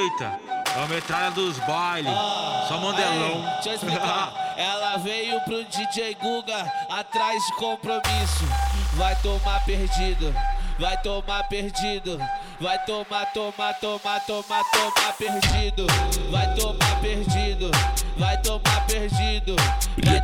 Eita, é a metralha dos bailes, só mandelão. Deixa eu explicar. Ela veio pro DJ Guga atrás de compromisso. Vai tomar perdido, vai tomar perdido. Vai tomar perdido. Vai tomar perdido, vai tomar perdido. Vai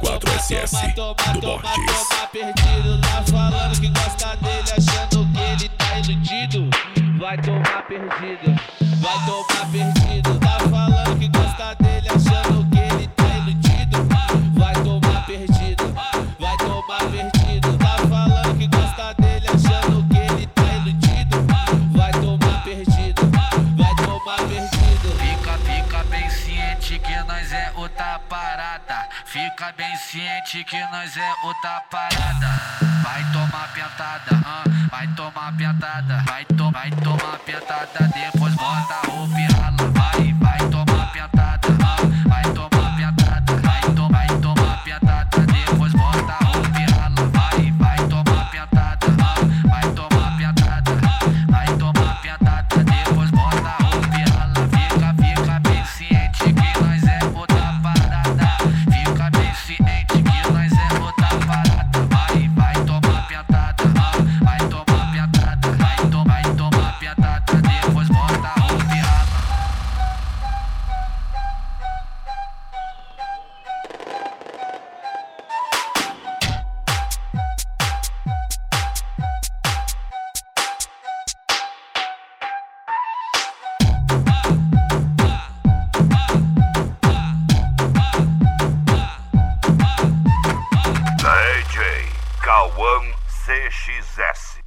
tomar perdido. Tá falando que gosta dele, achando que ele tá iludido. Vai tomar perdido, vai tomar perdido. Tá falando que gosta dele, achando que ele tá iludido. Vai tomar perdido, vai tomar perdido. Tá falando que gosta dele, achando que ele tá iludido. Vai tomar perdido, vai tomar perdido. Fica bem ciente que nós é outra parada. Fica bem ciente que nós é outra parada. Vai tomar pentada, vai tomar pentada. Vai tomar pentada, depois bota a roupa e rala. Vai tomar pentada, vai tomar pentada. Vai tomar pentada, depois bota a roupa e rala. Vai tomar pentada, vai tomar pentada. Vai tomar pentada, depois bota a roupa e rala. Fica bem ciente que nós é outra parada. Fica bem ciente que nós é outra parada. Vai tomar pentada, vai tomar pentada. Vai tomar pentada, depois bota a roupa e rala. DJ Cauã CXS.